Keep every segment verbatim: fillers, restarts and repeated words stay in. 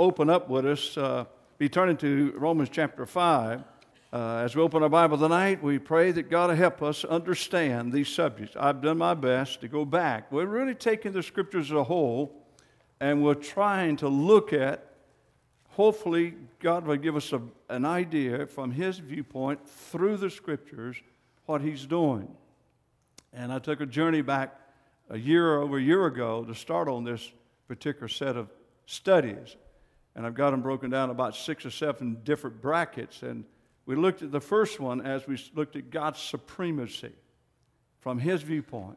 open up with us, uh, be turning to Romans chapter five. Uh, as we open our Bible tonight, we pray that God will help us understand these subjects. I've done my best to go back. We're really taking the Scriptures as a whole, and we're trying to look at, hopefully, God will give us a, an idea from His viewpoint through the Scriptures what He's doing. And I took a journey back a year over a year ago to start on this particular set of studies. And I've got them broken down about six or seven different brackets. And we looked at the first one as we looked at God's supremacy from His viewpoint.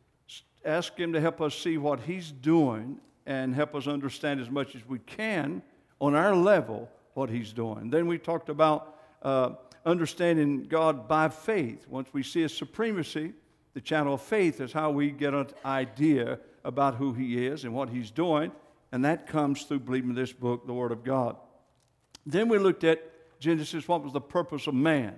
Ask Him to help us see what He's doing and help us understand as much as we can on our level what He's doing. Then we talked about uh, understanding God by faith. Once we see His supremacy, the channel of faith is how we get an idea about who He is and what He's doing, and that comes through believing this book, the Word of God. Then we looked at Genesis, what was the purpose of man?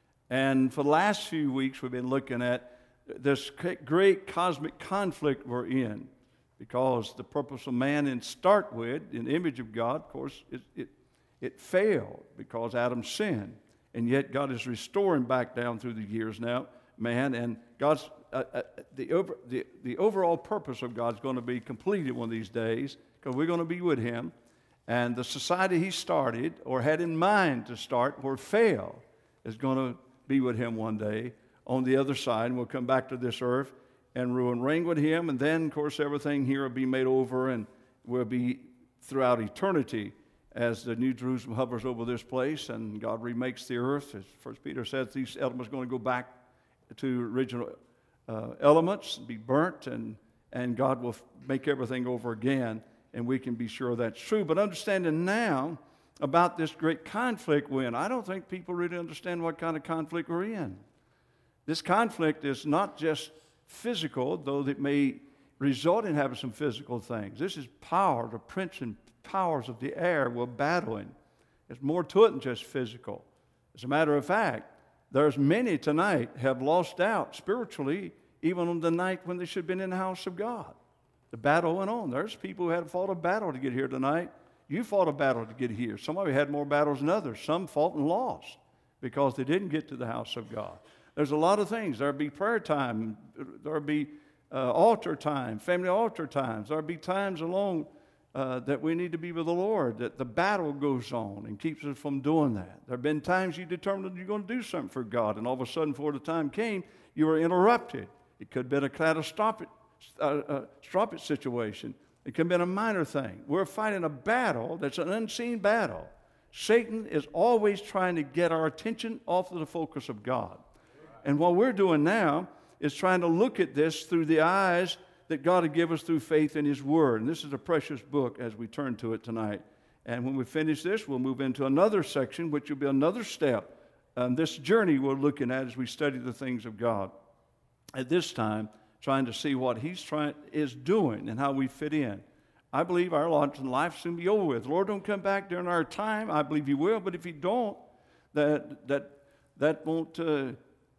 And for the last few weeks, we've been looking at this great cosmic conflict we're in, because the purpose of man, in start with, in the image of God, of course, it, it, it failed because Adam sinned. And yet God is restoring back down through the years now, man, and God's uh, uh, the, over, the the overall purpose of God's going to be completed one of these days, because we're going to be with Him. And the society He started or had in mind to start or fail is going to be with Him one day on the other side. And we'll come back to this earth and rule and reign with Him. And then, of course, everything here will be made over and will be throughout eternity as the New Jerusalem hovers over this place and God remakes the earth. As First Peter says, these elements are going to go back to original uh, elements, be burnt, and, and God will f- make everything over again. And we can be sure that's true. But understanding now about this great conflict we're in, I don't think people really understand what kind of conflict we're in. This conflict is not just physical, though it may result in having some physical things. This is power. The prince and powers of the air we're battling. There's more to it than just physical. As a matter of fact, there's many tonight have lost out spiritually, even on the night when they should have been in the house of God. The battle went on. There's people who had fought a battle to get here tonight. You fought a battle to get here. Some of you had more battles than others. Some fought and lost because they didn't get to the house of God. There's a lot of things. There'll be prayer time. There'll be uh, altar time, family altar times. There'll be times alone uh, that we need to be with the Lord, that the battle goes on and keeps us from doing that. There have been times you determined you're going to do something for God, and all of a sudden, before the time came, you were interrupted. It could have been a catastrophic Uh, uh, strumpet situation. It can be a minor thing. We're fighting a battle that's an unseen battle. Satan is always trying to get our attention off of the focus of God. And what we're doing now is trying to look at this through the eyes that God will give us through faith in His Word. And this is a precious book as we turn to it tonight. And when we finish this, we'll move into another section, which will be another step on this journey we're looking at as we study the things of God. At this time, trying to see what He's trying is doing and how we fit in. I believe our lot in life soon be over with. Lord, don't come back during our time. I believe He will, but if He don't, that that that won't uh,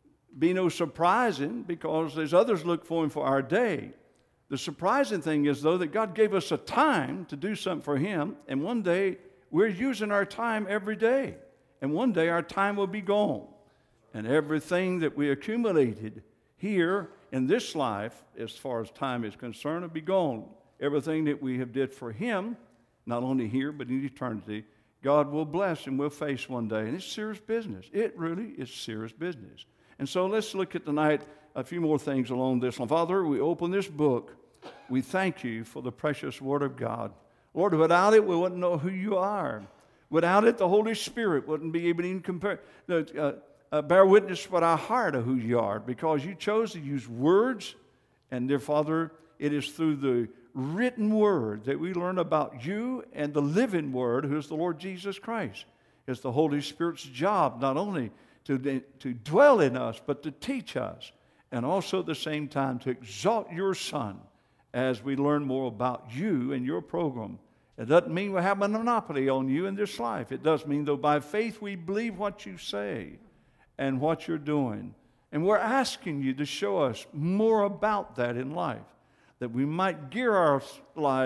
be no surprising, because there's others look for Him for our day. The surprising thing is, though, that God gave us a time to do something for Him, and one day we're using our time every day, and one day our time will be gone, and everything that we accumulated here in this life, as far as time is concerned, will be gone. Everything that we have did for Him, not only here but in eternity, God will bless and we'll face one day. And it's serious business. It really is serious business. And so let's look at tonight a few more things along this one. Father, we open this book. We thank You for the precious Word of God. Lord, without it, we wouldn't know who You are. Without it, the Holy Spirit wouldn't be able to even compare. Uh, Uh, bear witness with our heart of who You are, because You chose to use words, and dear Father, it is through the written Word that we learn about You and the living Word, who is the Lord Jesus Christ. It's the Holy Spirit's job not only to, to dwell in us, but to teach us, and also at the same time to exalt Your Son as we learn more about You and Your program. It doesn't mean we have a monopoly on You in this life. It does mean, though, by faith we believe what You say and what You're doing. And we're asking You to show us more about that in life, that we might gear our lives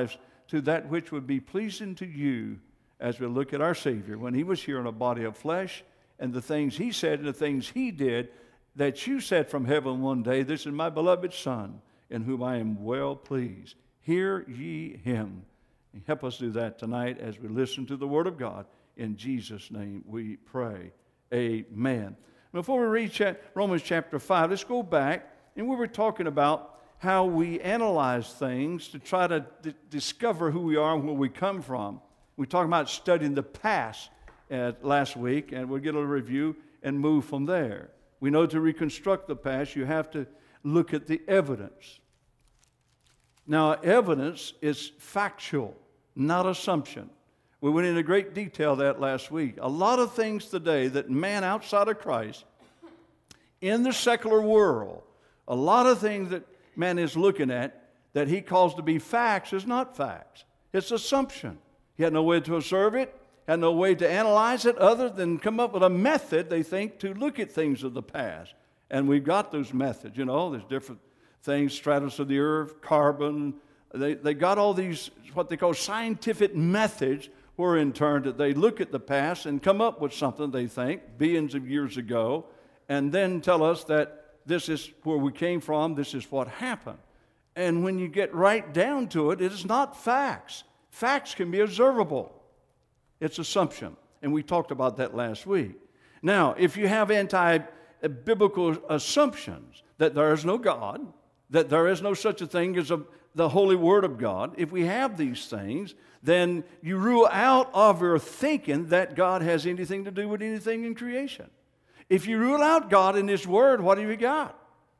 to that which would be pleasing to you as we look at our Savior when he was here in a body of flesh, and the things he said and the things he did that you said from heaven one day, this is my beloved Son, in whom I am well pleased. Hear ye him. And help us do that tonight as we listen to the Word of God. In Jesus' name we pray. Amen. Before we read cha- Romans chapter five, let's go back. And we were talking about how we analyze things to try to d- discover who we are and where we come from. We talked about studying the past uh, last week, and we'll get a review and move from there. We know to reconstruct the past, you have to look at the evidence. Now, evidence is factual, not assumption. We went into great detail that last week. A lot of things today that man outside of Christ, in the secular world, a lot of things that man is looking at that he calls to be facts is not facts. It's assumption. He had no way to observe it, had no way to analyze it other than come up with a method, they think, to look at things of the past. And we've got those methods, you know, there's different things, stratus of the earth, carbon. They, they got all these, what they call scientific methods, where in turn that they look at the past and come up with something they think, billions of years ago, and then tell us that this is where we came from, this is what happened. And when you get right down to it, it is not facts. Facts can be observable. It's assumption. And we talked about that last week. Now, if you have anti-biblical assumptions that there is no God, that there is no such a thing as a, the Holy Word of God, if we have these things, then you rule out of your thinking that God has anything to do with anything in creation. If you rule out God in His Word, what have you got?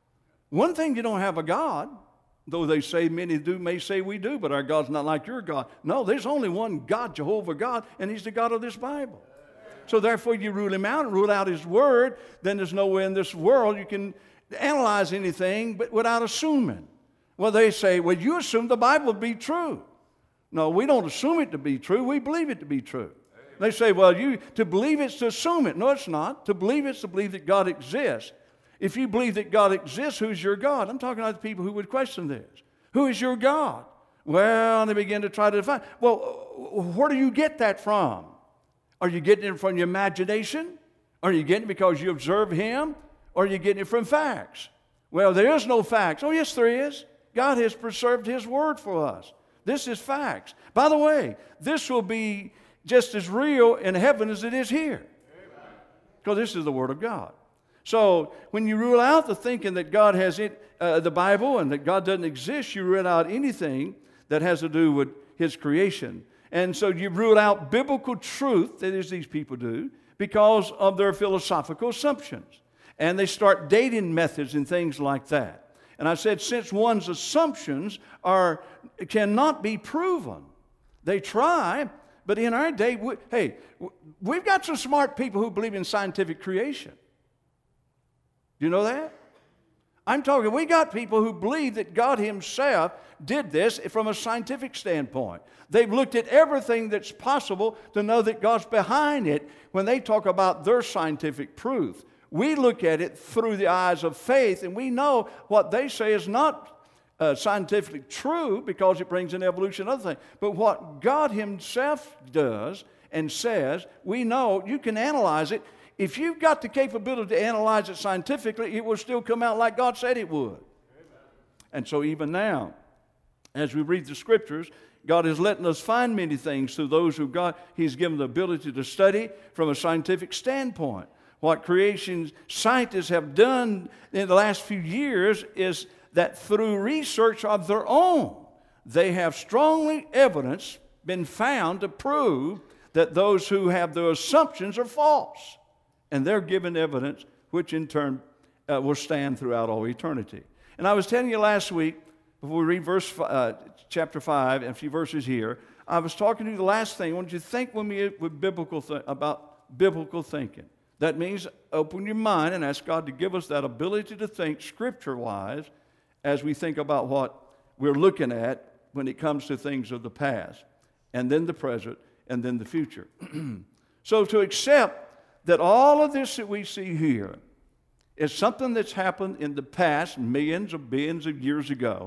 One thing, you don't have a God, though they say, many do, may say we do, but our God's not like your God. No, there's only one God, Jehovah God, and He's the God of this Bible. So therefore you rule Him out and rule out His Word, then there's no way in this world you can analyze anything but without assuming. Well, they say, well, you assume the Bible to be true. No, we don't assume it to be true. We believe it to be true. They say, well, you to believe it's to assume it. No, it's not. To believe it's to believe that God exists. If you believe that God exists, who's your God? I'm talking about the people who would question this. Who is your God? Well, they begin to try to define. Well, where do you get that from? Are you getting it from your imagination? Are you getting it because you observe Him? Or are you getting it from facts? Well, there is no facts. Oh, yes, there is. God has preserved His Word for us. This is facts. By the way, this will be just as real in heaven as it is here. Because this is the Word of God. So when you rule out the thinking that God has it, uh, the Bible and that God doesn't exist, you rule out anything that has to do with His creation. And so you rule out biblical truth, that is, these people do, because of their philosophical assumptions. And they start dating methods and things like that. And I said, since one's assumptions are cannot be proven, they try. But in our day, we, hey, we've got some smart people who believe in scientific creation. Do you know that? I'm talking, we got people who believe that God Himself did this from a scientific standpoint. They've looked at everything that's possible to know that God's behind it when they talk about their scientific proof. We look at it through the eyes of faith, and we know what they say is not Uh, scientifically true because it brings in evolution and other things. But what God Himself does and says, we know you can analyze it. If you've got the capability to analyze it scientifically, it will still come out like God said it would. Amen. And so even now, as we read the Scriptures, God is letting us find many things through those who God, He's given the ability to study from a scientific standpoint. What creation scientists have done in the last few years is that through research of their own, they have strongly evidence been found to prove that those who have their assumptions are false. And they're given evidence which in turn uh, will stand throughout all eternity. And I was telling you last week, before we read verse, uh, chapter five and a few verses here, I was talking to you the last thing. I want you to think with me with biblical th- about biblical thinking. That means open your mind and ask God to give us that ability to think Scripture-wise as we think about what we're looking at when it comes to things of the past, and then the present, and then the future. So to accept that all of this that we see here is something that's happened in the past, millions of billions of years ago,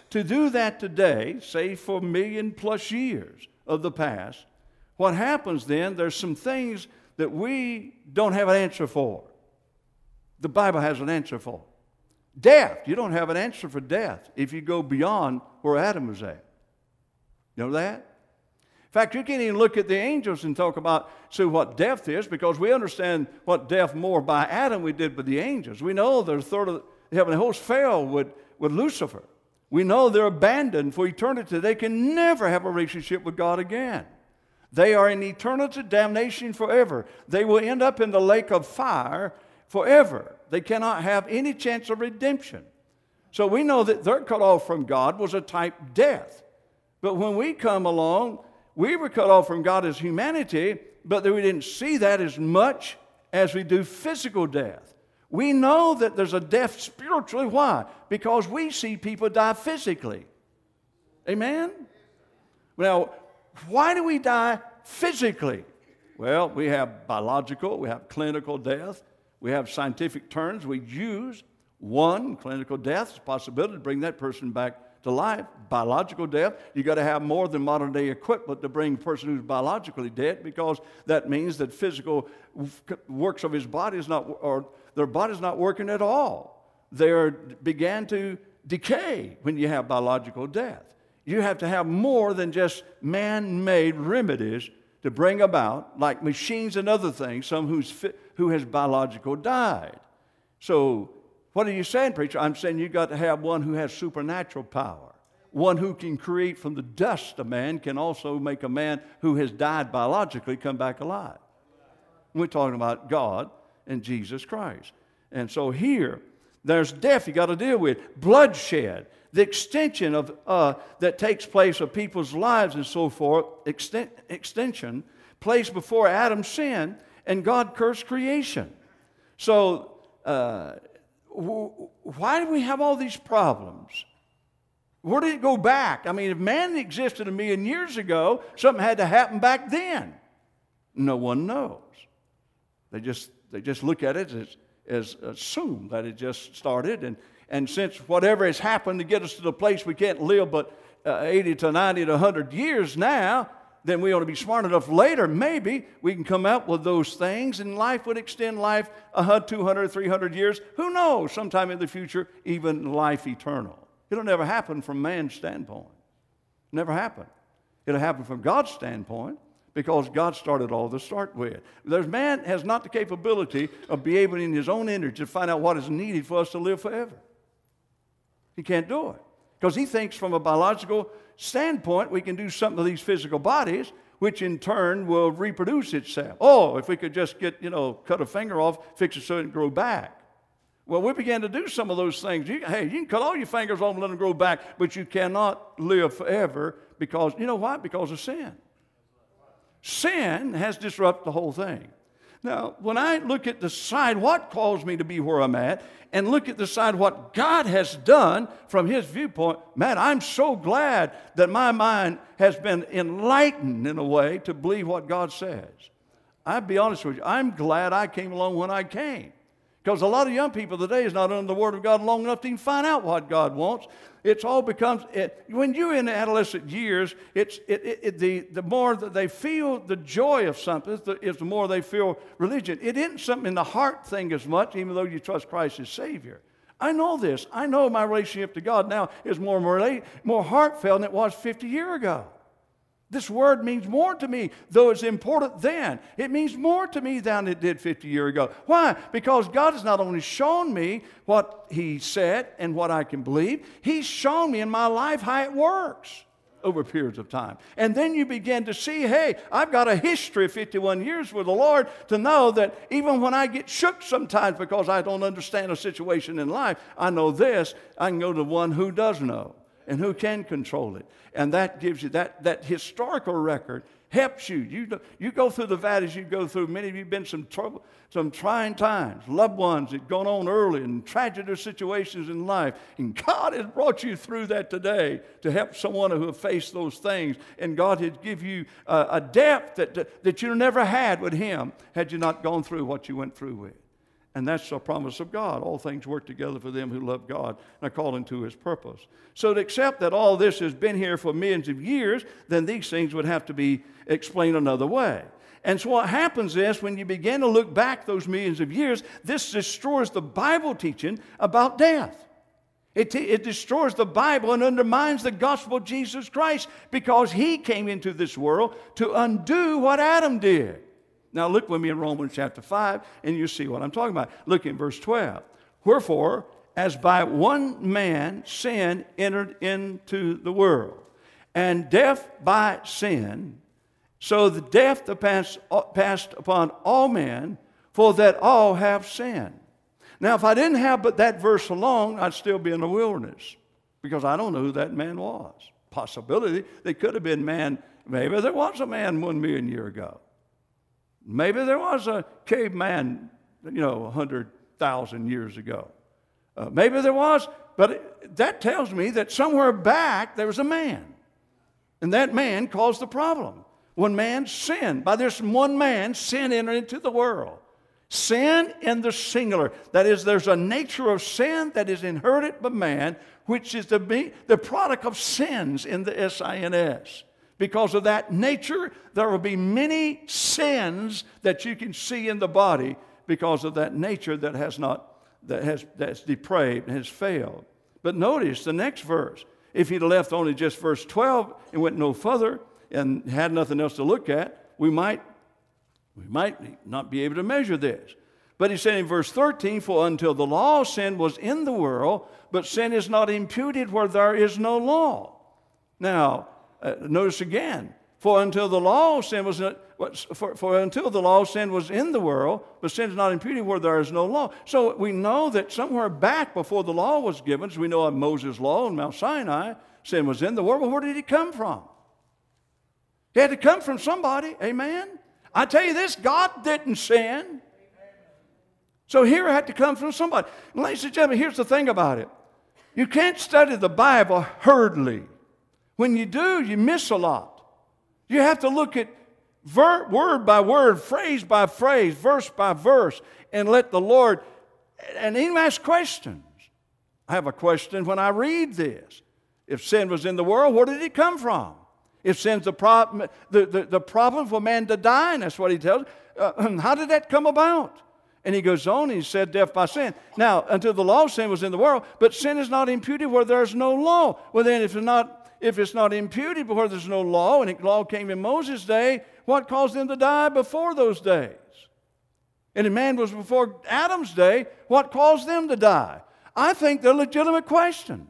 to do that today, say for a million plus years of the past, what happens then, there's some things that we don't have an answer for. The Bible has an answer for. Death, you don't have an answer for death if you go beyond where Adam was at. You know that? In fact, you can't even look at the angels and talk about, see what death is, because we understand what death more by Adam we did with the angels. We know the third of the heavenly host fell with, with Lucifer. We know they're abandoned for eternity. They can never have a relationship with God again. They are in eternity damnation forever. They will end up in the lake of fire forever. They cannot have any chance of redemption. So we know that their cut off from God was a type death. But when we come along, we were cut off from God as humanity, but we didn't see that as much as we do physical death. We know that there's a death spiritually. Why? Because we see people die physically. Amen? Now, why do we die physically? Well, we have biological, we have clinical death, we have scientific terms we use. One, clinical death is a possibility to bring that person back to life. Biological death, you got to have more than modern day equipment to bring a person who's biologically dead, because that means that physical works of his body is not, or their body's not working at all. They are, began to decay when you have biological death. You have to have more than just man-made remedies to bring about, like machines and other things, some who's fit, who has biological died. So what are you saying, preacher? I'm saying you got to have one who has supernatural power. One who can create from the dust a man can also make a man who has died biologically come back alive. We're talking about God and Jesus Christ. And so here, there's death you got to deal with. Bloodshed. The extension of uh, that takes place of people's lives and so forth, exten- extension, placed before Adam's sin, and God cursed creation. So, uh, w- why do we have all these problems? Where did it go back? I mean, if man existed a million years ago, something had to happen back then. No one knows. They just they just look at it as, as assume that it just started, and And since whatever has happened to get us to the place we can't live but uh, eighty to ninety to one hundred years now, then we ought to be smart enough later, maybe, we can come up with those things, and life would extend life one hundred, two hundred, three hundred years. Who knows? Sometime in the future, even life eternal. It'll never happen from man's standpoint. Never happen. It'll happen from God's standpoint, because God started all to start with. There's man has not the capability of being able in his own energy to find out what is needed for us to live forever. He can't do it. Because he thinks from a biological standpoint we can do something to these physical bodies, which in turn will reproduce itself. Oh, if we could just get, you know, cut a finger off, fix it so it can grow back. Well, we began to do some of those things. You, hey, you can cut all your fingers off and let them grow back, but you cannot live forever because, you know why? Because of sin. Sin has disrupted the whole thing. Now, when I look at the side, what caused me to be where I'm at, and look at the side what God has done from His viewpoint, man, I'm so glad that my mind has been enlightened in a way to believe what God says. I'll be honest with you, I'm glad I came along when I came. Because a lot of young people today is not under the Word of God long enough to even find out what God wants. It's all becomes, it, when you're in adolescent years, it's it, it, it, the, the more that they feel the joy of something is the, is the more they feel religion. It isn't something in the heart thing as much, even though you trust Christ as Savior. I know this. I know my relationship to God now is more, more, more heartfelt than it was fifty years ago. This word means more to me, though it's important then. It means more to me than it did fifty years ago. Why? Because God has not only shown me what He said and what I can believe, He's shown me in my life how it works over periods of time. And then you begin to see, hey, I've got a history of fifty-one years with the Lord to know that even when I get shook sometimes because I don't understand a situation in life, I know this, I can go to one who does know and who can control it. And that gives you, that, that historical record helps you. You, you go through the valleys you go through. Many of you have been some trouble, some trying times, loved ones that gone on early and tragic situations in life. And God has brought you through that today to help someone who have faced those things. And God has given you a, a depth that, that you never had with Him had you not gone through what you went through with. And that's the promise of God. All things work together for them who love God and are called into His purpose. So to accept that all this has been here for millions of years, then these things would have to be explained another way. And so what happens is when you begin to look back those millions of years, this destroys the Bible teaching about death. It, t- it destroys the Bible and undermines the gospel of Jesus Christ because He came into this world to undo what Adam did. Now look with me in Romans chapter five, and you see what I'm talking about. Look in verse twelve. Wherefore, as by one man sin entered into the world, and death by sin, so the death passed, passed upon all men, for that all have sinned. Now, if I didn't have but that verse alone, I'd still be in the wilderness, because I don't know who that man was. Possibility, there could have been man, maybe there was a man one million years ago. Maybe there was a caveman, you know, one hundred thousand years ago. Uh, maybe there was, but it, that tells me that somewhere back there was a man. And that man caused the problem. When man sinned, by this one man, sin entered into the world. Sin in the singular. That is, there's a nature of sin that is inherited by man, which is the, the product of sins in the S I N S. Because of that nature, there will be many sins that you can see in the body because of that nature that has not, that has, that's depraved and has failed. But notice the next verse. If he'd left only just verse twelve and went no further and had nothing else to look at, we might, we might not be able to measure this. But he said in verse thirteen, for until the law, sin was in the world, but sin is not imputed where there is no law. Now, Uh, notice again, for until the law sin was not, for, for until the law sin was in the world, but sin is not imputed where there is no law. So we know that somewhere back before the law was given, as we know of Moses' law on Mount Sinai, sin was in the world. But where did it come from? It had to come from somebody. Amen. I tell you this, God didn't sin. So here it had to come from somebody. And ladies and gentlemen, here's the thing about it. You can't study the Bible hurriedly. When you do, you miss a lot. You have to look at ver- word by word, phrase by phrase, verse by verse, and let the Lord, and even ask questions. I have a question when I read this. If sin was in the world, where did it come from? If sin's the problem, the, the, the problem for man to die, and that's what he tells, uh, how did that come about? And he goes on and he said, death by sin. Now, until the law, sin was in the world, but sin is not imputed where there's no law. Well, then, if it's not If it's not imputed where there's no law, and the law came in Moses' day, what caused them to die before those days? And if man was before Adam's day, what caused them to die? I think they're legitimate questions.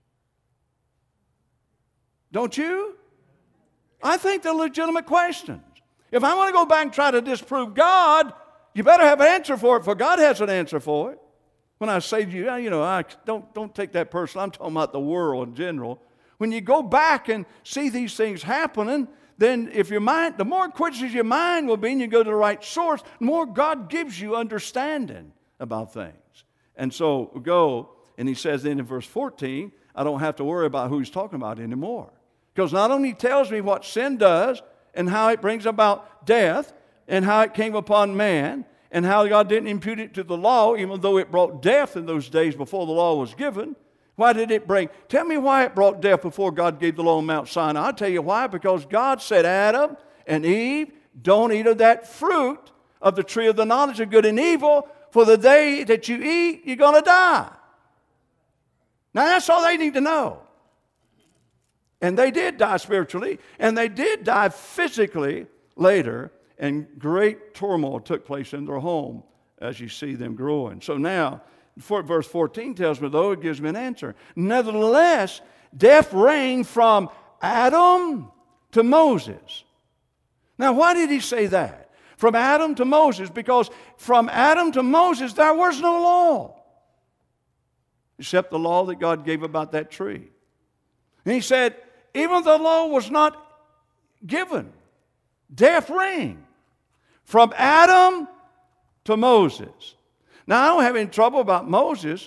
Don't you? I think they're legitimate questions. If I want to go back and try to disprove God, you better have an answer for it, for God has an answer for it. When I say to you, you know, I, don't, don't take that personal. I'm talking about the world in general. When you go back and see these things happening, then if your mind, the more inquisitive your mind will be and you go to the right source, the more God gives you understanding about things. And so go, and he says then in verse fourteen, I don't have to worry about who he's talking about anymore. Because not only tells me what sin does and how it brings about death and how it came upon man and how God didn't impute it to the law, even though it brought death in those days before the law was given. Why did it bring? Tell me why it brought death before God gave the law on Mount Sinai. I'll tell you why. Because God said, Adam and Eve, don't eat of that fruit of the tree of the knowledge of good and evil, for the day that you eat, you're going to die. Now that's all they need to know. And they did die spiritually, and they did die physically later, and great turmoil took place in their home as you see them growing. So now, verse fourteen tells me, though, it gives me an answer. Nevertheless, death reigned from Adam to Moses. Now, why did he say that? From Adam to Moses, because from Adam to Moses, there was no law. Except the law that God gave about that tree. And he said, even the law was not given. Death reigned from Adam to Moses. Now, I don't have any trouble about Moses.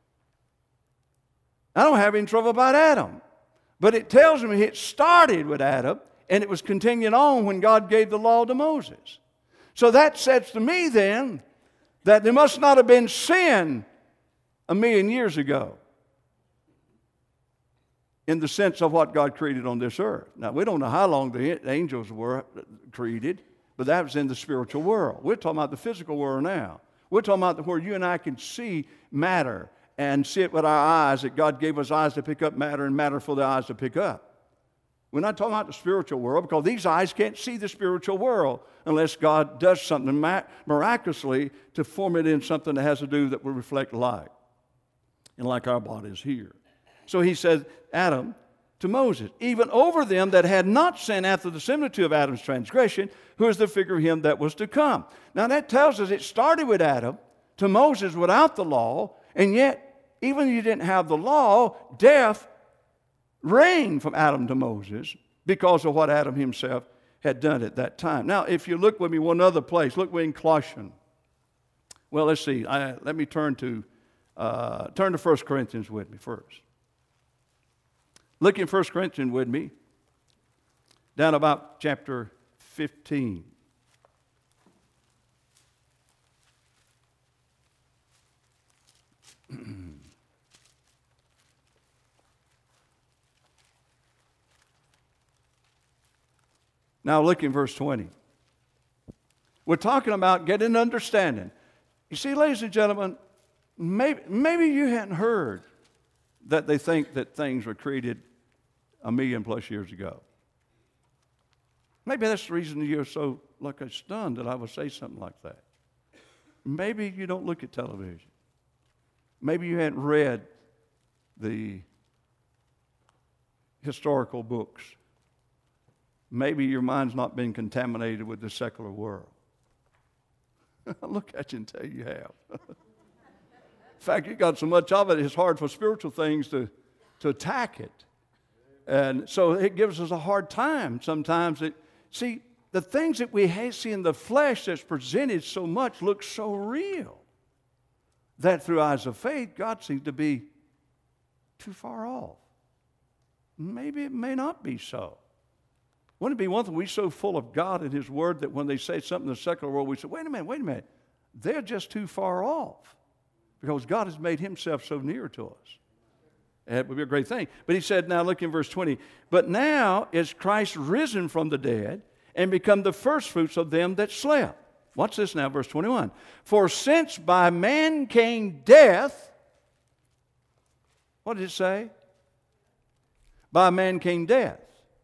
I don't have any trouble about Adam. But it tells me it started with Adam, and it was continuing on when God gave the law to Moses. So that says to me then That there must not have been sin a million years ago in the sense of what God created on this earth. Now, we don't know how long the angels were created, but that was in the spiritual world. We're talking about the physical world now. We're talking about where you and I can see matter and see it with our eyes, that God gave us eyes to pick up matter and matter for the eyes to pick up. We're not talking about the spiritual world because these eyes can't see the spiritual world unless God does something miraculously to form it in something that has to do that will reflect light. And like our bodies here. So he said, Adam to Moses, even over them that had not sinned after the similitude of Adam's transgression, who is the figure of him that was to come. Now that tells us it started with Adam to Moses without the law, and yet, even if you didn't have the law, death reigned from Adam to Moses because of what Adam himself had done at that time. Now, if you look with me one other place, look with me in Colossians. Well, let's see. I, let me turn to uh, turn to First Corinthians with me first. Look in First Corinthians with me, down about chapter fifteen. Now look in verse twenty. We're talking about getting understanding. You see, ladies and gentlemen, maybe, maybe you hadn't heard that they think that things were created a million plus years ago. Maybe that's the reason you're so like a stunned that I would say something like that. Maybe you don't look at television. Maybe you hadn't read the historical books. Maybe your mind's not been contaminated with the secular world. Look at you and tell you you have. In fact, you got so much of it, it's hard for spiritual things to, to attack it. And so it gives us a hard time sometimes. It, see, the things that we see in the flesh that's presented so much look so real that through eyes of faith, God seems to be too far off. Maybe it may not be so. Wouldn't it be one thing, we're so full of God and His Word that when they say something in the secular world, we say, wait a minute, wait a minute. They're just too far off because God has made Himself so near to us. That would be a great thing. But He said, now look in verse twenty, but now is Christ risen from the dead and become the firstfruits of them that slept. Watch this now, verse twenty-one. For since by man came death, what did it say? By man came death.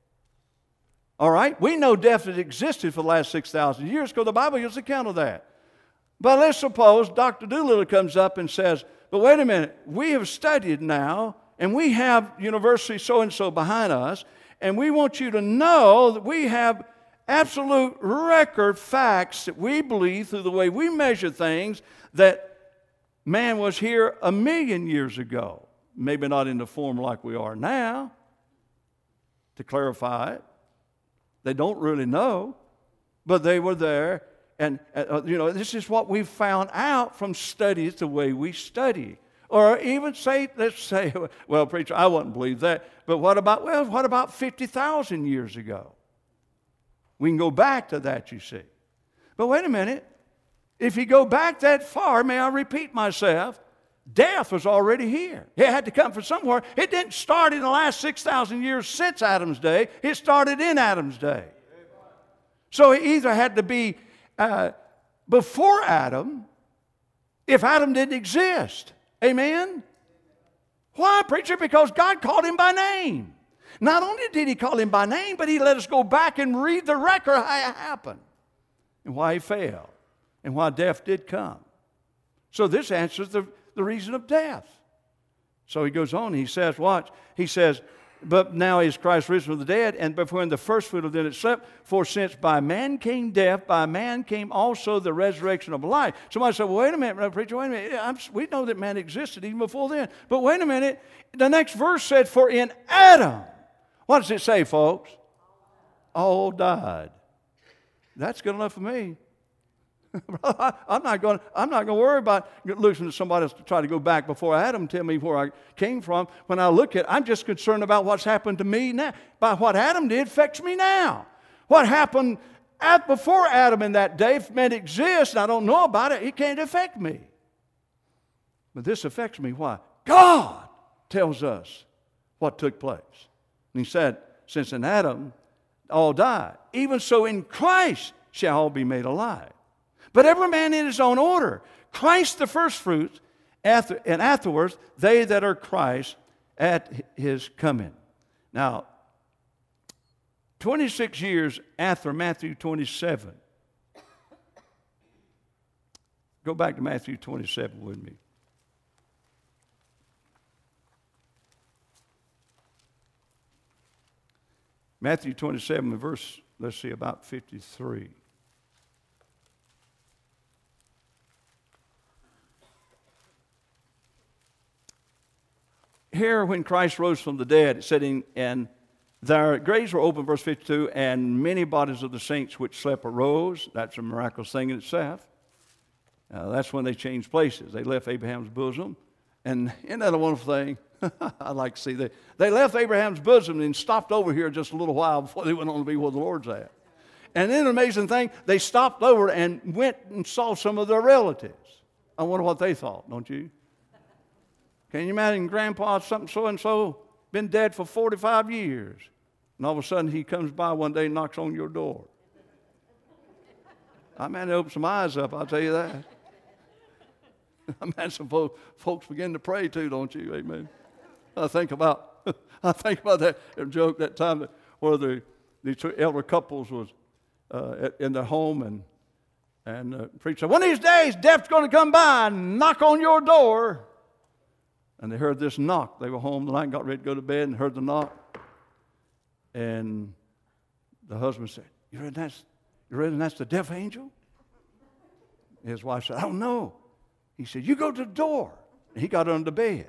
All right, we know death has existed for the last six thousand years because the Bible gives account of that. But let's suppose Doctor Doolittle comes up and says, but wait a minute, we have studied now, and we have University so-and-so behind us, and we want you to know that we have absolute record facts that we believe through the way we measure things that man was here a million years ago. Maybe not in the form like we are now, to clarify it. They don't really know, but they were there. And, uh, you know, this is what we found out from studies, the way we study. Or even say, let's say, well, preacher, I wouldn't believe that. But what about, well, what about fifty thousand years ago? We can go back to that, you see. But wait a minute. If you go back that far, may I repeat myself, death was already here. It had to come from somewhere. It didn't start in the last six thousand years since Adam's day. It started in Adam's day. So it either had to be uh, before Adam, if Adam didn't exist. Amen? Why, preacher? Because God called him by name. Not only did He call him by name, but He let us go back and read the record of how it happened and why he fell and why death did come. So this answers the the reason of death. So he goes on, he says, watch, he says, but now is Christ risen from the dead, and before in the first fruit of them that slept, for since by man came death, by man came also the resurrection of life. Somebody said, well, wait a minute, preacher, wait a minute. I'm, we know that man existed even before then. But wait a minute, the next verse said, for in Adam, what does it say, folks? All died. That's good enough for me. I'm not going. I'm not going to worry about listening to somebody else to try to go back before Adam tell me where I came from. When I look at, I'm just concerned about what's happened to me now. By what Adam did affects me now. What happened At, before Adam in that day, if man exists and I don't know about it, it can't affect me. But this affects me. Why? God tells us what took place. And he said, since in Adam all died, even so in Christ shall all be made alive. But every man in his own order. Christ the first fruits, after, and afterwards they that are Christ at his coming. Now, twenty-six years after Matthew twenty-seven. Go back to Matthew twenty-seven with me. Matthew twenty-seven, verse, let's see, about fifty-three. Here, when Christ rose from the dead, it said, in, and their graves were open, verse fifty-two, and many bodies of the saints which slept arose. That's a miraculous thing in itself. Uh, that's when they changed places. They left Abraham's bosom. And isn't that a wonderful thing? I'd like to see that. They left Abraham's bosom and stopped over here just a little while before they went on to be where the Lord's at. And then an amazing thing, they stopped over and went and saw some of their relatives. I wonder what they thought, don't you? Can you imagine Grandpa, something so-and-so, been dead for forty-five years, and all of a sudden he comes by one day and knocks on your door? I man, it opened some eyes up, I'll tell you that. I man, some fo- folks begin to pray too, don't you? Amen. I think about, I think about that joke that time that where the, the two elder couples was uh, in their home, and and the preacher said, one of these days, death's going to come by and knock on your door. And they heard this knock. They were home the night and got ready to go to bed and heard the knock. And the husband said, you ready that's, you ready that's the death angel? His wife said, I don't know. He said, you go to the door. And he got under the bed.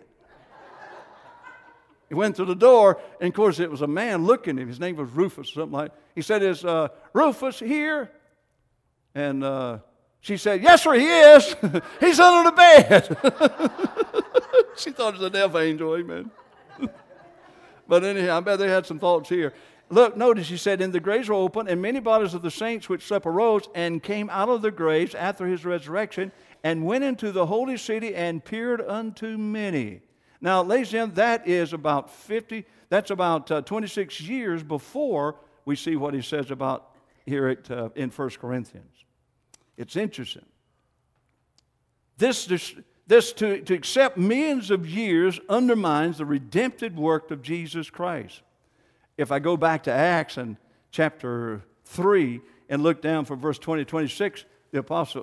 He went to the door, and of course it was a man looking at him. His name was Rufus or something like that. He said, is uh, Rufus here? And uh, she said, yes, sir, he is. He's under the bed. She thought it was a death angel, amen. But anyhow, I bet they had some thoughts here. Look, notice he said, and the graves were open, and many bodies of the saints which slept arose and came out of the graves after his resurrection and went into the holy city and peered unto many. Now, ladies and gentlemen, that is about fifty, that's about uh, twenty-six years before we see what he says about here at, uh, in First Corinthians. It's interesting. This, this This to, to accept millions of years undermines the redemptive work of Jesus Christ. If I go back to Acts and chapter three and look down from verse twenty to twenty-six, the apostle,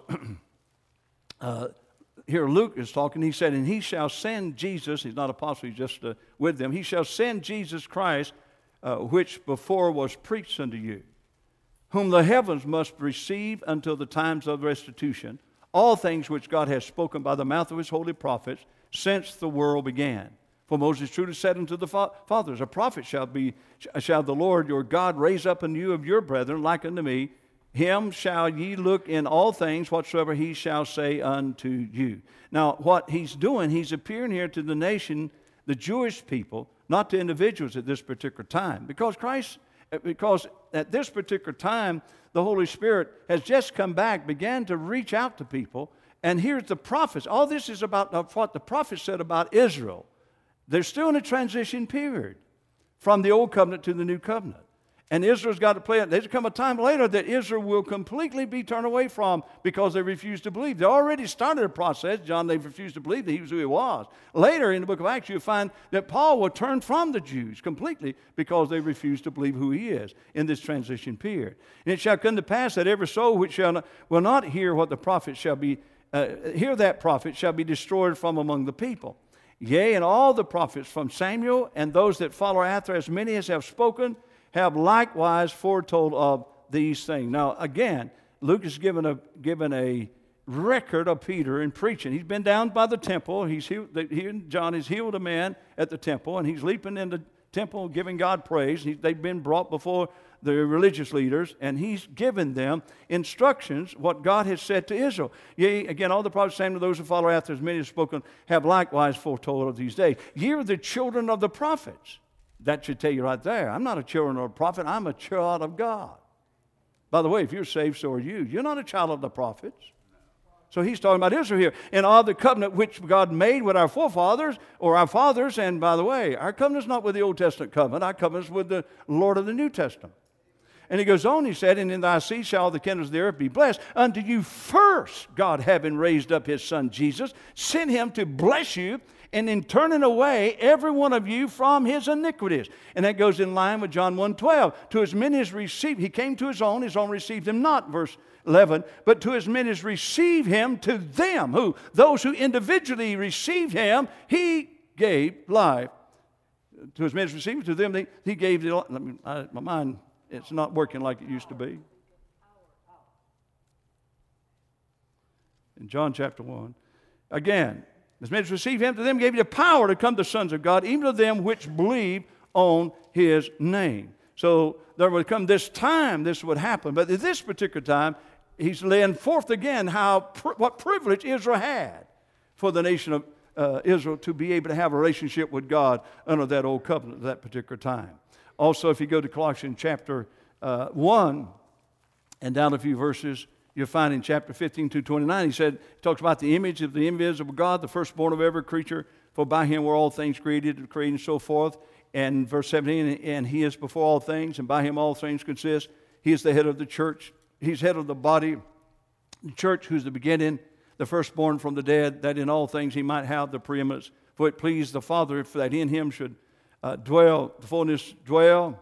uh, here Luke is talking, he said, and he shall send Jesus, he's not apostle, he's just uh, with them, he shall send Jesus Christ, uh, which before was preached unto you, whom the heavens must receive until the times of restitution, all things which God has spoken by the mouth of his holy prophets since the world began. For Moses truly said unto the fathers, a prophet shall be, shall the Lord your God raise up unto you of your brethren like unto me. Him shall ye look in all things whatsoever he shall say unto you. Now, what he's doing, he's appearing here to the nation, the Jewish people, not to individuals at this particular time. Because Christ, because at this particular time, the Holy Spirit has just come back, began to reach out to people. And here's the prophets. All this is about what the prophets said about Israel. They're still in a transition period from the old covenant to the new covenant. And Israel's got to play it. There's come a time later that Israel will completely be turned away from because they refuse to believe. They already started a process. John, they refused to believe that he was who he was. Later in the book of Acts, you'll find that Paul will turn from the Jews completely because they refuse to believe who he is in this transition period. And it shall come to pass that every soul which shall not, will not hear what the prophet shall be, uh, hear that prophet shall be destroyed from among the people. Yea, and all the prophets from Samuel and those that follow after, as many as have spoken, have likewise foretold of these things. Now, again, Luke is given a, given a record of Peter in preaching. He's been down by the temple. He's healed, he and John has healed a man at the temple, and he's leaping in the temple giving God praise. He, they've been brought before the religious leaders, and he's given them instructions, what God has said to Israel. Yea, again, all the prophets, same to those who follow after, as many as spoken, have likewise foretold of these days. Ye are the children of the prophets. That should tell you right there. I'm not a children of a prophet. I'm a child of God. By the way, if you're saved, so are you. You're not a child of the prophets. So he's talking about Israel here. And all the covenant which God made with our forefathers or our fathers. And by the way, our covenant's not with the Old Testament covenant. Our covenant's with the Lord of the New Testament. And he goes on, he said, and in thy seed shall all the kindreds of the earth be blessed. Unto you first, God having raised up his son Jesus, sent him to bless you, and in turning away every one of you from his iniquities. And that goes in line with John one twelve. To as many as received, he came to his own, his own received him not, verse eleven. But to as many as received him, to them, who? Those who individually received him, he gave life. To as many as received him, to them, he, he gave the, let me, I, my mind, it's not working like it used to be. In John chapter one, again, as many as receive him, to them gave you the power to come the sons of God, even to them which believe on his name. So there would come this time this would happen. But at this particular time, he's laying forth again how what privilege Israel had for the nation of uh, Israel to be able to have a relationship with God under that old covenant at that particular time. Also, if you go to Colossians chapter uh, one and down a few verses, you'll find in chapter fifteen to twenty-nine, he said, he talks about the image of the invisible God, the firstborn of every creature, for by him were all things created, created and so forth. And verse seventeen, and he is before all things, and by him all things consist. He is the head of the church. He's head of the body, the church, who's the beginning, the firstborn from the dead, that in all things he might have the preeminence. For it pleased the Father that in him should uh, dwell, the fullness dwell.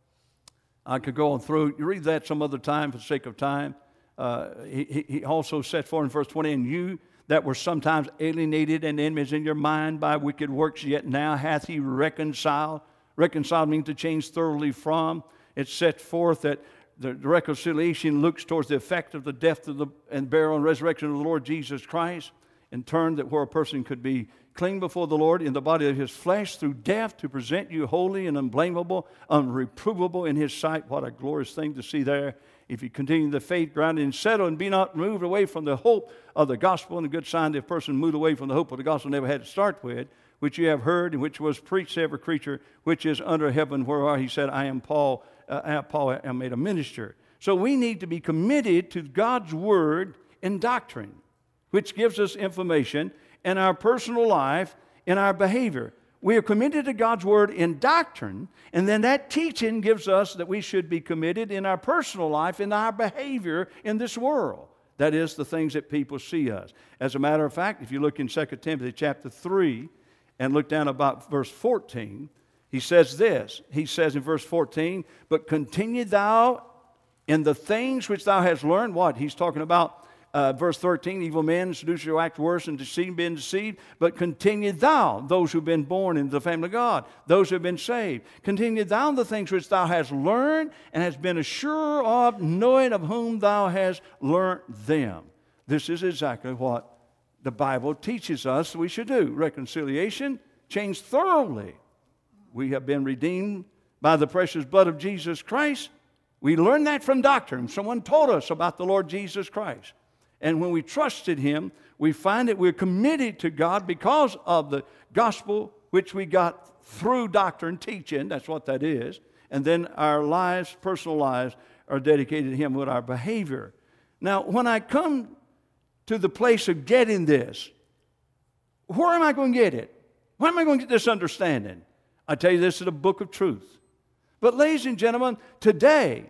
I could go on through. You read that some other time for the sake of time. Uh, he, he also set forth in verse twenty, and you that were sometimes alienated and enemies in your mind by wicked works, yet now hath he reconciled. Reconciled means to change thoroughly from. It's set forth that the reconciliation looks towards the effect of the death of the, and burial and resurrection of the Lord Jesus Christ. In turn, that where a person could be clean before the Lord in the body of his flesh through death to present you holy and unblameable, unreprovable in his sight. What a glorious thing to see there. If you continue the faith, grounded and settled, and be not moved away from the hope of the gospel, and a good sign that a person moved away from the hope of the gospel never had to start with, which you have heard, and which was preached to every creature which is under heaven, where he said, I am Paul, uh, Paul am made a minister. So we need to be committed to God's word and doctrine, which gives us information in our personal life, in our behavior. We are committed to God's word in doctrine, and then that teaching gives us that we should be committed in our personal life, in our behavior in this world. That is, the things that people see us. As a matter of fact, if you look in Second Timothy chapter three and look down about verse fourteen, he says this. He says in verse fourteen, but continue thou in the things which thou hast learned. What? He's talking about Uh, verse thirteen, evil men seduce you, act worse, and deceive, being deceived. But continue thou, those who have been born into the family of God, those who have been saved. Continue thou in the things which thou hast learned, and hast been assured of, knowing of whom thou hast learned them. This is exactly what the Bible teaches us we should do. Reconciliation, change thoroughly. We have been redeemed by the precious blood of Jesus Christ. We learned that from doctrine. Someone told us about the Lord Jesus Christ. And when we trusted him, we find that we're committed to God because of the gospel which we got through doctrine, teaching. That's what that is. And then our lives, personal lives, are dedicated to him with our behavior. Now, when I come to the place of getting this, where am I going to get it? Where am I going to get this understanding? I tell you, this is a book of truth. But ladies and gentlemen, today,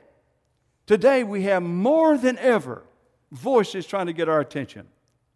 today we have more than ever voices trying to get our attention.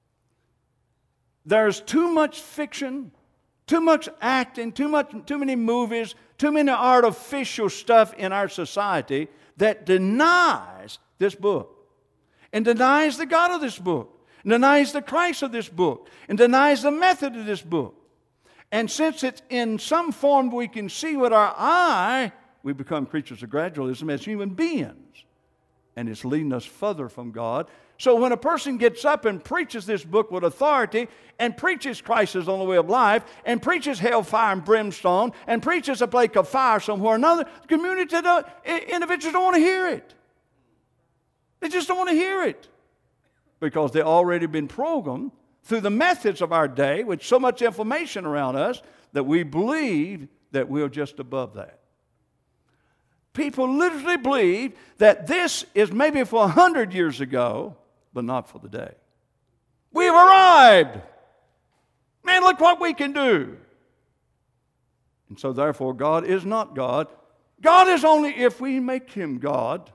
There's too much fiction, too much acting, too much, too many movies, too many artificial stuff in our society that denies this book and denies the God of this book, and denies the Christ of this book, and denies the method of this book. And since it's in some form we can see with our eye, we become creatures of gradualism as human beings. And it's leading us further from God. So when a person gets up and preaches this book with authority, and preaches Christ is the only way of life, and preaches hellfire and brimstone, and preaches a lake of fire somewhere or another, the community, don't, individuals don't want to hear it. They just don't want to hear it. Because they've already been programmed through the methods of our day with so much information around us that we believe that we're just above that. People literally believe that this is maybe for a hundred years ago, but not for the day. We've arrived. Man, look what we can do. And so therefore, God is not God. God is only if we make Him God,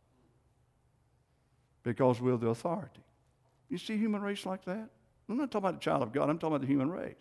because we're the authority. You see human race like that? I'm not talking about the child of God. I'm talking about the human race.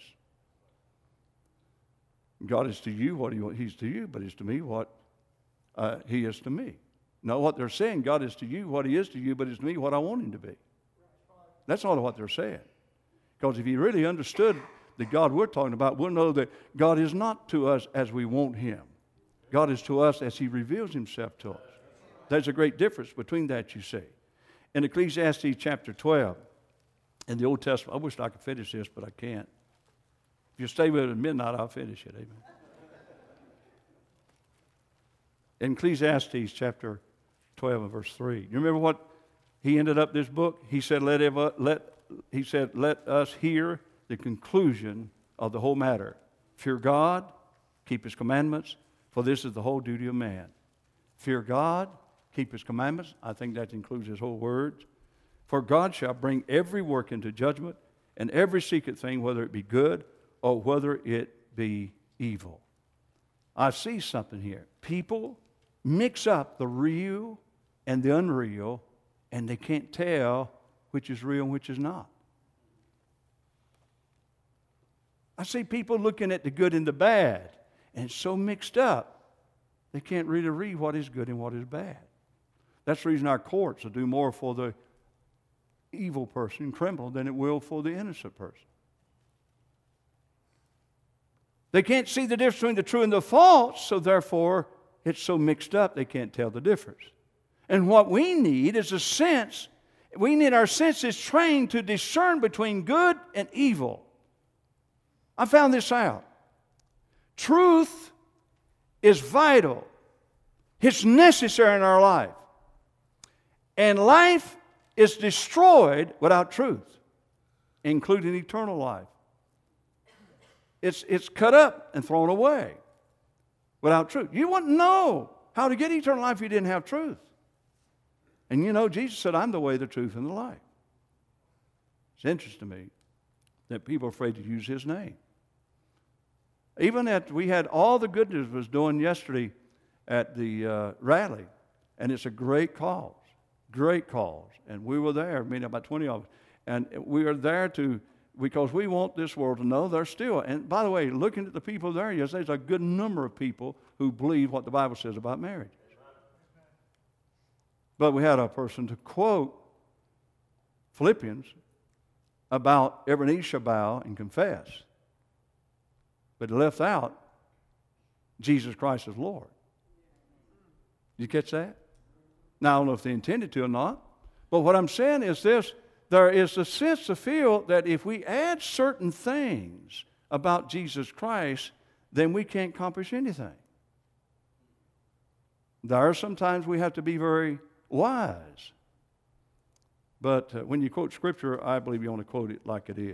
God is to you what he, He's to you, but He's to me what uh, He is to me. No, what they're saying, God is to you what He is to you, but it's to me what I want Him to be. That's all of what they're saying. Because if you really understood the God we're talking about, we'll know that God is not to us as we want Him. God is to us as He reveals Himself to us. There's a great difference between that, you see. In Ecclesiastes chapter twelve, in the Old Testament, I wish I could finish this, but I can't. If you stay with it at midnight, I'll finish it. Amen. In Ecclesiastes chapter twelve and verse three, you remember what he ended up this book? He said, let, ever, let, he said, let us hear the conclusion of the whole matter. Fear God, keep His commandments, for this is the whole duty of man. Fear God, keep His commandments. I think that includes His whole words. For God shall bring every work into judgment, and every secret thing, whether it be good or whether it be evil. I see something here. People mix up the real and the unreal, and they can't tell which is real and which is not. I see people looking at the good and the bad, and it's so mixed up, they can't really read what is good and what is bad. That's the reason our courts will do more for the evil person, criminal, than it will for the innocent person. They can't see the difference between the true and the false, so therefore it's so mixed up they can't tell the difference. And what we need is a sense, we need our senses trained to discern between good and evil. I found this out. Truth is vital. It's necessary in our life. And life is destroyed without truth, including eternal life. It's, it's cut up and thrown away without truth. You wouldn't know how to get eternal life if you didn't have truth. And you know, Jesus said, I'm the way, the truth, and the life. It's interesting to me that people are afraid to use His name. Even that we had all the good news was doing yesterday at the uh, rally, and it's a great cause, great cause. And we were there, I mean, about twenty of us, and we are there to, because we want this world to know they're still. And by the way, looking at the people there, yes, there's a good number of people who believe what the Bible says about marriage. But we had a person to quote Philippians about every knee shall bow and confess. But it left out Jesus Christ as Lord. Did you catch that? Now, I don't know if they intended to or not. But what I'm saying is this. There is a sense to feel that if we add certain things about Jesus Christ, then we can't accomplish anything. There are sometimes we have to be very wise. But uh, when you quote Scripture, I believe you want to quote it like it is.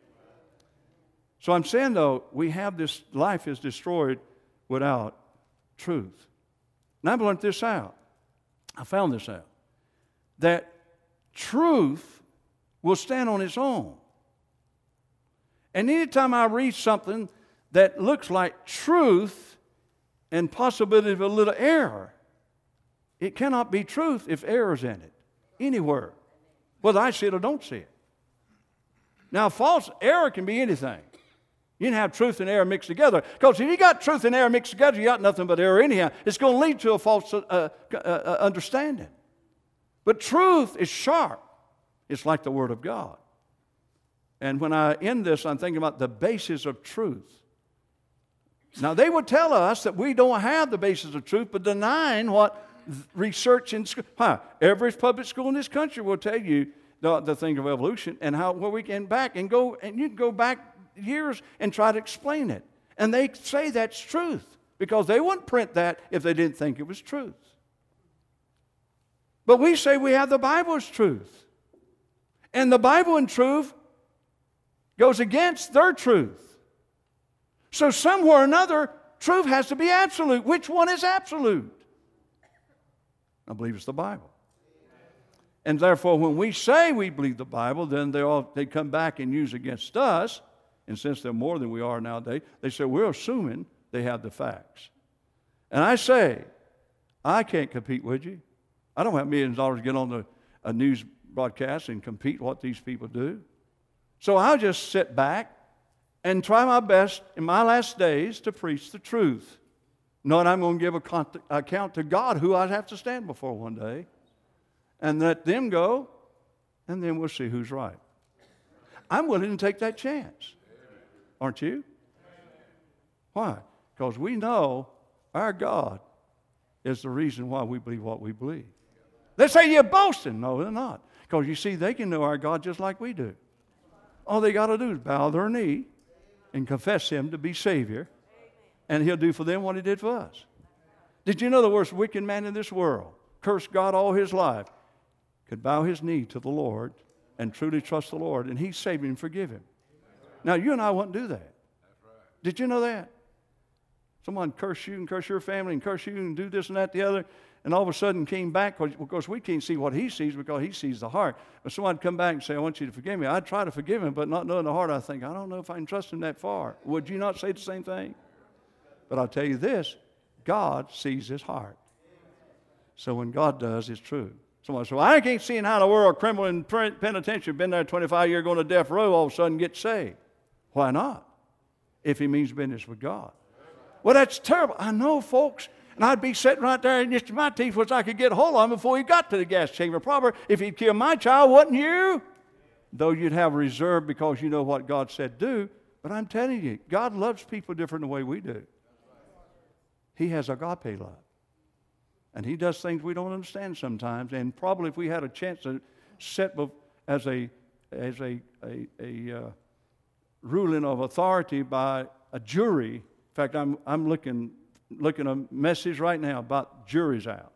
So I'm saying, though, we have this, life is destroyed without truth. And I've learned this out. I found this out. That truth will stand on its own. And anytime I read something that looks like truth and possibility of a little error, it cannot be truth if error's in it, anywhere, whether I see it or don't see it. Now, false error can be anything. You can have truth and error mixed together. Because if you got truth and error mixed together, you got nothing but error anyhow. It's going to lead to a false uh, uh, uh, understanding. But truth is sharp. It's like the Word of God. And when I end this, I'm thinking about the basis of truth. Now, they would tell us that we don't have the basis of truth, but denying what research in school. Huh, every public school in this country will tell you the, the thing of evolution and how where we can back and go, and you can go back years and try to explain it. And they say that's truth because they wouldn't print that if they didn't think it was truth. But we say we have the Bible as truth. And the Bible and truth goes against their truth. So somewhere or another, truth has to be absolute. Which one is absolute? I believe it's the Bible. And therefore, when we say we believe the Bible, then they all they come back and use against us. And since they're more than we are nowadays, they say we're assuming they have the facts. And I say, I can't compete with you. I don't have millions of dollars to get on the, a news broadcast and compete what these people do. So I'll just sit back and try my best in my last days to preach the truth. Knowing I'm going to give a account to God who I have to stand before one day. And let them go, and then we'll see who's right. I'm willing to take that chance. Aren't you? Why? Because we know our God is the reason why we believe what we believe. They say you're boasting. No, they're not. Because you see, they can know our God just like we do. All they got to do is bow their knee and confess Him to be Savior, and He'll do for them what He did for us. Did you know the worst wicked man in this world, cursed God all his life, could bow his knee to the Lord and truly trust the Lord, and He'd save him and forgive him? Now, you and I wouldn't do that. Did you know that? Someone curse you and curse your family and curse you and do this and that, the other, and all of a sudden came back, because we can't see what He sees because He sees the heart. But someone would come back and say, I want you to forgive me. I'd try to forgive him, but not knowing the heart, I think, I don't know if I can trust him that far. Would you not say the same thing? But I'll tell you this, God sees his heart. So when God does, it's true. Someone says, well, I can't see how in the world a criminal in penitentiary, been there twenty-five years, going to death row, all of a sudden get saved. Why not? If he means business with God. Well, that's terrible. I know, folks. And I'd be sitting right there, and just my teeth was I could get a hold of him before he got to the gas chamber. Probably if he'd killed my child, wasn't you? Though you'd have reserve because you know what God said do. But I'm telling you, God loves people different the way we do. He has agape love. And He does things we don't understand sometimes. And probably if we had a chance to sit as a as a, a, a uh, ruling of authority by a jury. In fact, I'm I'm looking looking a message right now about juries out.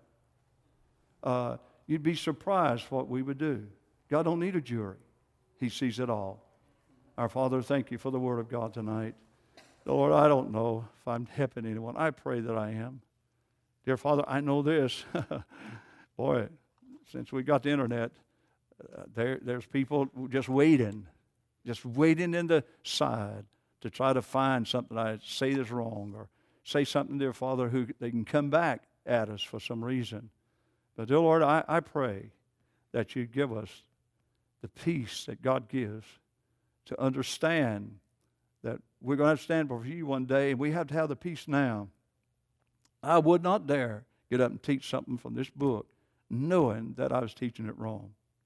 Uh, you'd be surprised what we would do. God don't need a jury. He sees it all. Our Father, thank You for the Word of God tonight. Lord, I don't know if I'm helping anyone. I pray that I am. Dear Father, I know this. Boy, since we got the internet, uh, there, there's people just waiting, just waiting in the side to try to find something I say that's wrong or say something, dear Father, who they can come back at us for some reason. But, dear Lord, I, I pray that You give us the peace that God gives to understand that we're going to have to stand before You one day, and we have to have the peace now. I would not dare get up and teach something from this book knowing that I was teaching it wrong.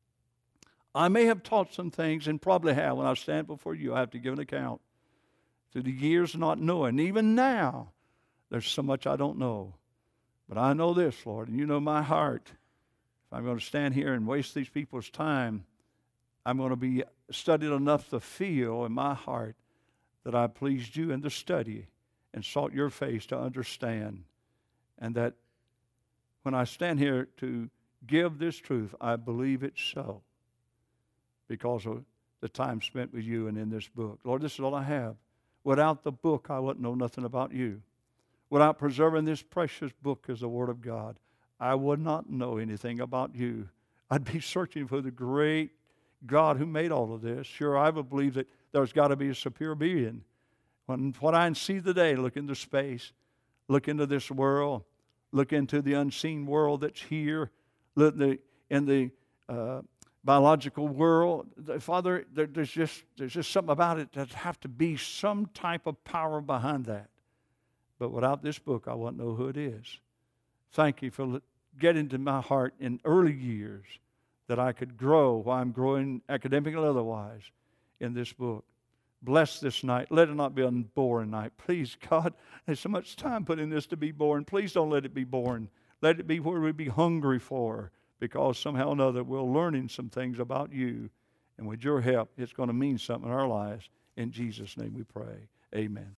I may have taught some things, and probably have. When I stand before You, I have to give an account. Through the years not knowing, even now, there's so much I don't know. But I know this, Lord, and You know my heart. If I'm going to stand here and waste these people's time, I'm going to be studied enough to feel in my heart that I pleased You in the study and sought Your face to understand. And that when I stand here to give this truth, I believe it's so because of the time spent with You and in this book. Lord, this is all I have. Without the book, I wouldn't know nothing about You. Without preserving this precious book as the Word of God, I would not know anything about You. I'd be searching for the great God who made all of this. Sure, I would believe that there's got to be a superior being. When what I see today, look into space, look into this world, look into the unseen world that's here, look in the, in the uh, biological world. Father, there, there's just there's just something about it that have to be some type of power behind that. But without this book, I wouldn't know who it is. Thank You for getting to my heart in early years that I could grow while I'm growing academically and otherwise in this book. Bless this night. Let it not be a boring night. Please, God, there's so much time put in this to be boring. Please don't let it be boring. Let it be where we be hungry for, because somehow or another we're learning some things about You. And with Your help, it's going to mean something in our lives. In Jesus' name we pray. Amen.